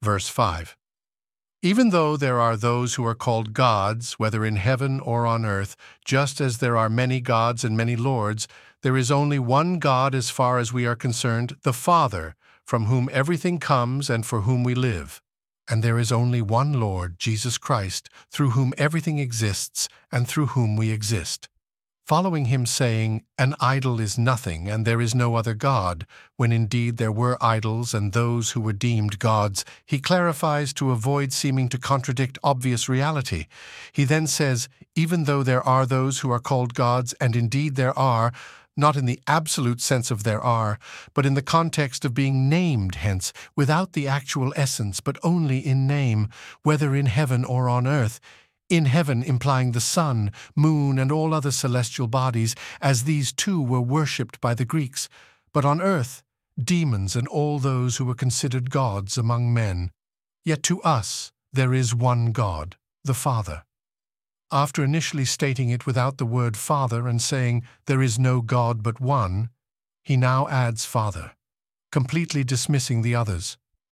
Verse 5. Even though there are those who are called gods, whether in heaven or on earth, just as there are many gods and many lords, there is only one God as far as we are concerned, the Father, from whom everything comes and for whom we live. And there is only one Lord, Jesus Christ, through whom everything exists and through whom we exist. Following him saying, "An idol is nothing, and there is no other God," when indeed there were idols and those who were deemed gods, he clarifies to avoid seeming to contradict obvious reality. He then says, even though there are those who are called gods, and indeed there are, not in the absolute sense of there are, but in the context of being named hence, without the actual essence, but only in name, whether in heaven or on earth, in heaven implying the sun, moon, and all other celestial bodies, as these too were worshipped by the Greeks, but on earth, demons and all those who were considered gods among men. Yet to us there is one God, the Father. After initially stating it without the word Father and saying, "There is no God but one," he now adds Father, completely dismissing the others.